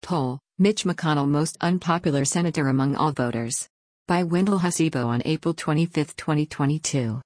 poll, Mitch McConnell most unpopular senator among all voters. By Wendell Hasibo on April 25, 2022.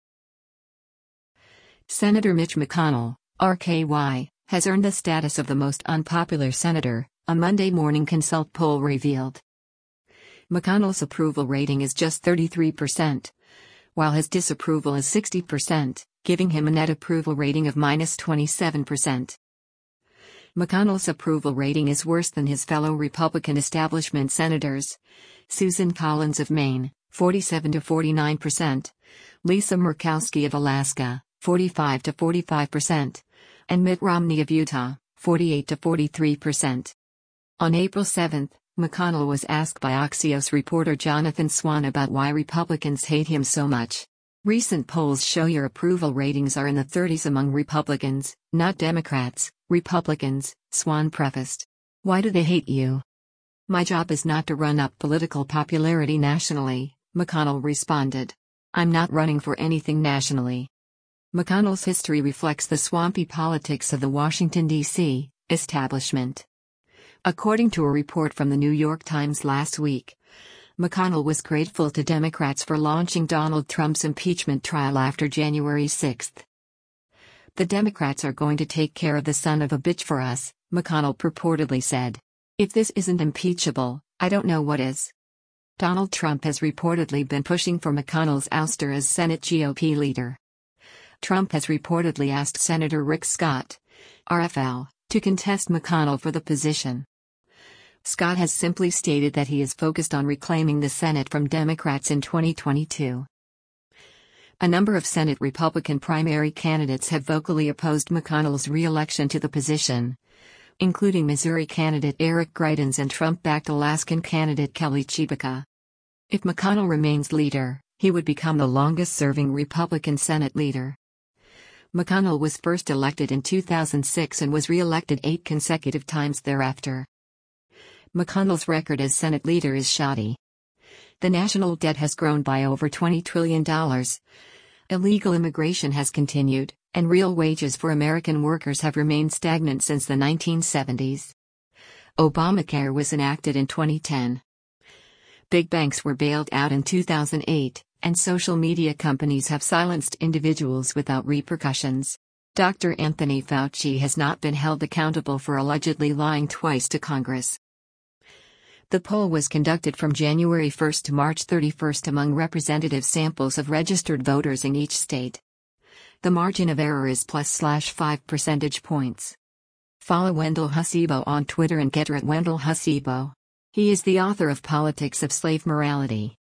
Senator Mitch McConnell, RKY, has earned the status of the most unpopular senator, a Monday Morning Consult poll revealed. McConnell's approval rating is just 33%, while his disapproval is 60%, giving him a net approval rating of -27%. McConnell's approval rating is worse than his fellow Republican establishment senators, Susan Collins of Maine, 47 to 49%, Lisa Murkowski of Alaska, 45 to 45%, and Mitt Romney of Utah, 48 to 43%. On April 7, McConnell was asked by Axios reporter Jonathan Swan about why Republicans hate him so much. Recent polls show your approval ratings are in the 30s among Republicans, not Democrats, Republicans, Swan prefaced. Why do they hate you? My job is not to run up political popularity nationally, McConnell responded. I'm not running for anything nationally. McConnell's history reflects the swampy politics of the Washington, D.C. establishment. According to a report from the New York Times last week, McConnell was grateful to Democrats for launching Donald Trump's impeachment trial after January 6. The Democrats are going to take care of the son of a bitch for us, McConnell purportedly said. If this isn't impeachable, I don't know what is. Donald Trump has reportedly been pushing for McConnell's ouster as Senate GOP leader. Trump has reportedly asked Senator Rick Scott, RFL, to contest McConnell for the position. Scott has simply stated that he is focused on reclaiming the Senate from Democrats in 2022. A number of Senate Republican primary candidates have vocally opposed McConnell's re-election to the position, including Missouri candidate Eric Greitens and Trump-backed Alaskan candidate Kelly Tshibaka. If McConnell remains leader, he would become the longest-serving Republican Senate leader. McConnell was first elected in 2006 and was re-elected 8 consecutive times thereafter. McConnell's record as Senate leader is shoddy. The national debt has grown by over $20 trillion. Illegal immigration has continued, and real wages for American workers have remained stagnant since the 1970s. Obamacare was enacted in 2010. Big banks were bailed out in 2008, and social media companies have silenced individuals without repercussions. Dr. Anthony Fauci has not been held accountable for allegedly lying twice to Congress. The poll was conducted from January 1 to March 31 among representative samples of registered voters in each state. The margin of error is +/5 percentage points. Follow Wendell Hasibo on Twitter and Getter at Wendell Hasibo. He is the author of Politics of Slave Morality.